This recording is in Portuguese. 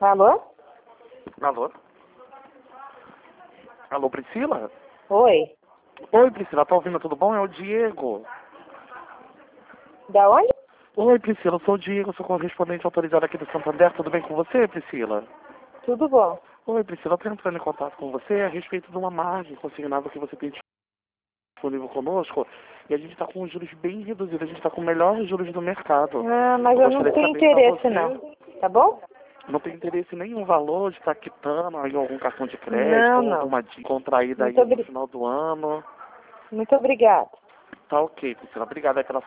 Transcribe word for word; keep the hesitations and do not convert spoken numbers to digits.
Alô? Alô? Alô, Priscila? Oi. Oi, Priscila, tá ouvindo? Tudo bom? É o Diego. Da onde? Oi, Priscila, eu sou o Diego, sou correspondente autorizado aqui do Santander. Tudo bem com você, Priscila? Tudo bom. Oi, Priscila, eu tô entrando em contato com você a respeito de uma margem consignada que você tem disponível conosco. E a gente tá com juros bem reduzidos, a gente tá com os melhores juros do mercado. Ah, mas eu, eu não tenho interesse, você... não. Tá bom? Não tem interesse em nenhum valor de estar quitando aí algum cartão de crédito Não, ou não. alguma dívida contraída aí Muito, no obri... final do ano. Muito obrigada. Tá ok, Priscila. Obrigada pela